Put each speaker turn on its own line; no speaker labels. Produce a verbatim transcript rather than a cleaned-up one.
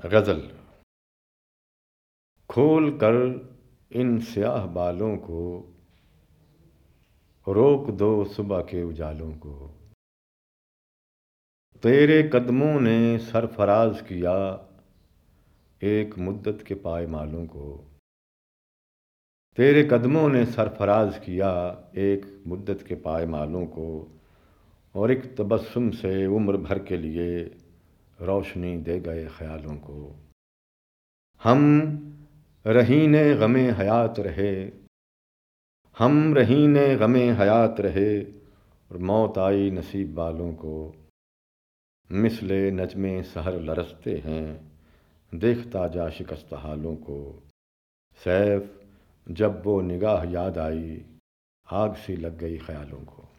غزل۔ کھول کر ان سیاہ بالوں کو، روک دو صبح کے اجالوں کو۔ تیرے قدموں نے سرفراز کیا ایک مدت کے پائمالوں کو۔ تیرے قدموں نے سرفراز کیا ایک مدت کے پائمالوں کو، اور ایک تبسم سے عمر بھر کے لیے روشنی دے گئے خیالوں کو۔ ہم رہین غم حیات رہے، ہم رہین غم حیات رہے، اور موت آئی نصیب والوں کو۔ مثل نجم سحر لرزتے ہیں، دیکھتا جا شکست حالوں کو۔ سیف جب وہ نگاہ یاد آئی، آگ سی لگ گئی خیالوں کو۔